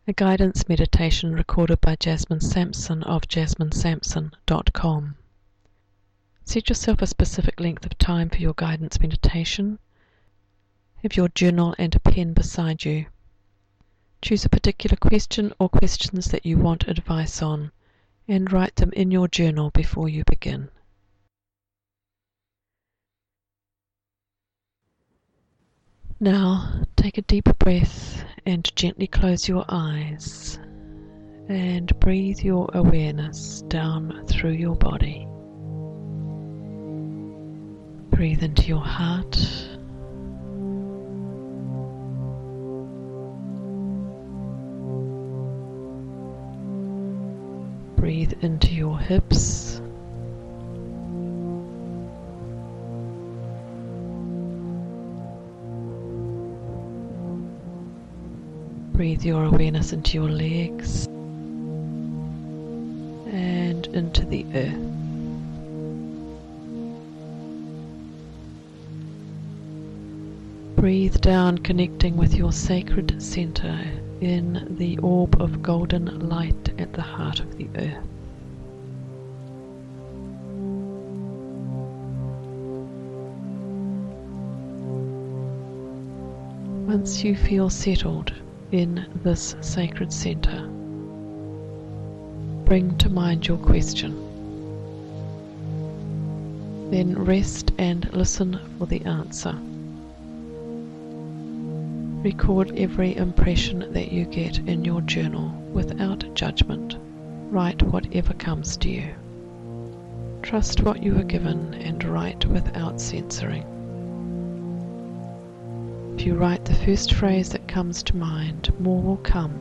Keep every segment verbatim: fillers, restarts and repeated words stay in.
A guidance meditation recorded by Jasmine Sampson of jasmine sampson dot com. Set yourself a specific length of time for your guidance meditation. Have your journal and a pen beside you. Choose a particular question or questions that you want advice on, and write them in your journal before you begin. Now, take a deep breath and gently close your eyes and breathe your awareness down through your body. Breathe into your heart. Breathe into your hips. Breathe your awareness into your legs and into the earth. Breathe down, connecting with your sacred center in the orb of golden light at the heart of the earth. Once you feel settled in this sacred center, bring to mind your question. Then rest and listen for the answer. Record every impression that you get in your journal without judgment. Write whatever comes to you. Trust what you are given and write without censoring. If you write the first phrase that comes to mind, more will come.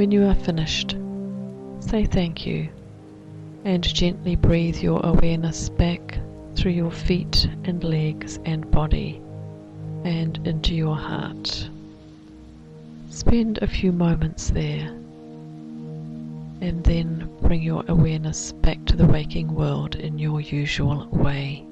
When you are finished, say thank you and gently breathe your awareness back through your feet and legs and body and into your heart. Spend a few moments there and then bring your awareness back to the waking world in your usual way.